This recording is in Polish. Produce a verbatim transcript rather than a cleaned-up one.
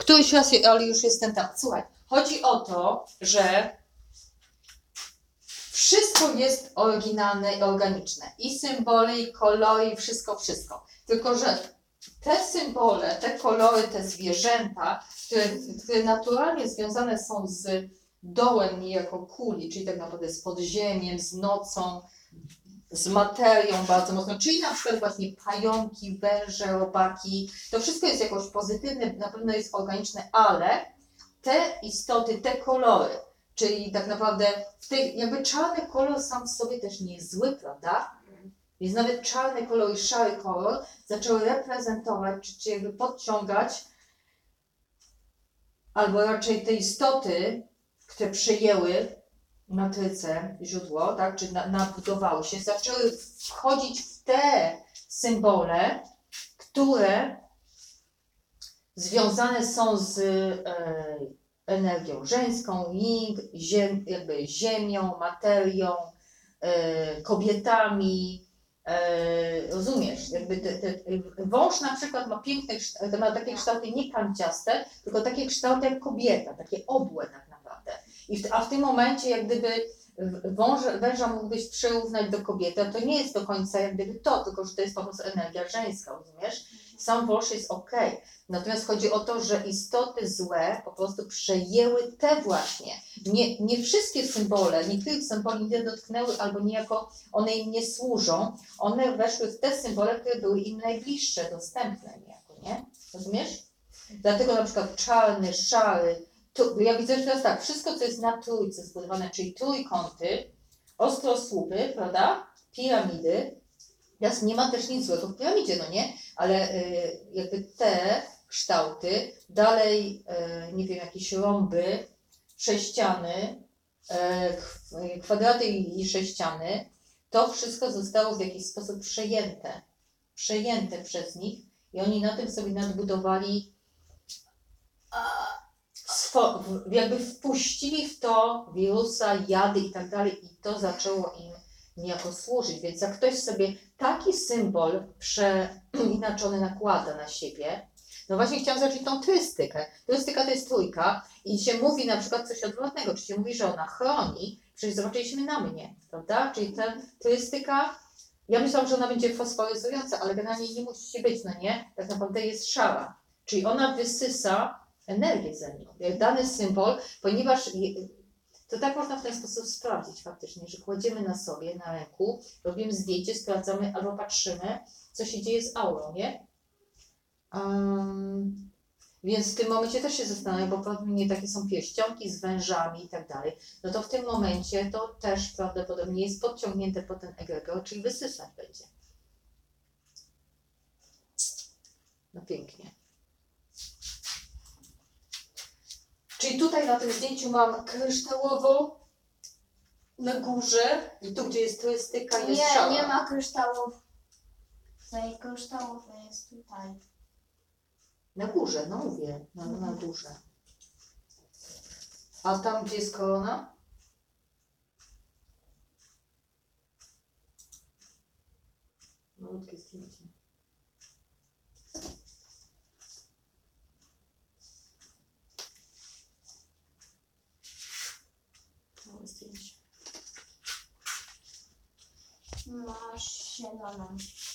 któryś raz, ale już jestem tam. Słuchaj, chodzi o to, że wszystko jest oryginalne i organiczne. I symbole, i kolory, i wszystko, wszystko. Tylko, że te symbole, te kolory, te zwierzęta, które, które naturalnie związane są z dołem niejako kuli, czyli tak naprawdę z podziemiem, z nocą, z materią bardzo mocno, czyli na przykład właśnie pająki, węże, robaki, to wszystko jest jakoś pozytywne, na pewno jest organiczne, ale te istoty, te kolory, czyli tak naprawdę w tej, jakby czarny kolor sam w sobie też nie jest zły, prawda? Więc nawet czarny kolor i szary kolor zaczęły reprezentować, czy, czy jakby podciągać, albo raczej te istoty, które przejęły matrycę, źródło, tak, czy na, nabudowały się, zaczęły wchodzić w te symbole, które związane są z e, energią żeńską, yin, ziem, jakby ziemią, materią, e, kobietami, e, rozumiesz, jakby te, te, wąż na przykład ma piękne, ma takie kształty nie kanciaste, tylko takie kształty jak kobieta, takie obłe tak naprawdę. I w, a w tym momencie jak gdyby wąż, węża mógłbyś przyrównać do kobiety, a to nie jest do końca jak gdyby to, tylko że to jest po prostu energia żeńska, rozumiesz? Sam wąż jest okej. Okay. Natomiast chodzi o to, że istoty złe po prostu przejęły te właśnie. Nie, nie wszystkie symbole, niektórych symboli nie dotknęły albo niejako one im nie służą. One weszły w te symbole, które były im najbliższe, dostępne niejako, nie? Rozumiesz? Dlatego na przykład czarny, szary, tu, ja widzę, że teraz tak, wszystko co jest na trójce zbudowane, czyli trójkąty, ostrosłupy, prawda? Piramidy. Teraz nie ma też nic złego w piramidzie, no nie? Ale y, jakby te kształty, dalej, y, nie wiem, jakieś rąby, sześciany, y, kwadraty i sześciany, to wszystko zostało w jakiś sposób przejęte, przejęte przez nich i oni na tym sobie nadbudowali, swo, jakby wpuścili w to wirusa, jady i tak dalej i to zaczęło im niejako służyć. Więc jak ktoś sobie taki symbol przeinaczony nakłada na siebie, no właśnie chciałam zacząć tą turystykę. Turystyka to jest trójka i się mówi na przykład coś odwrotnego, czy się mówi, że ona chroni, przecież zobaczyliśmy na mnie, prawda? Czyli ta turystyka, ja myślałam, że ona będzie fosforyzująca, ale generalnie nie musi być, no nie? Tak naprawdę jest szara. Czyli ona wysysa energię ze mną. Jak dany symbol, ponieważ to tak można w ten sposób sprawdzić faktycznie, że kładziemy na sobie, na ręku, robimy zdjęcie, sprawdzamy albo patrzymy, co się dzieje z aurą, nie? Um, więc w tym momencie też się zastanawiam, bo prawdopodobnie takie są pierścionki z wężami i tak dalej, no to w tym momencie to też prawdopodobnie jest podciągnięte po ten egregor, czyli wysysać będzie. No pięknie. Czyli tutaj na tym zdjęciu mam kryształową na górze i tu, gdzie jest turystyka, jest Nie, szara. nie ma kryształów. Tutaj kryształów jest tutaj. Na górze, no mówię, na, na górze. A tam, gdzie jest korona? Malutkie zdjęcie. Małe zdjęcie. Masz zieloną.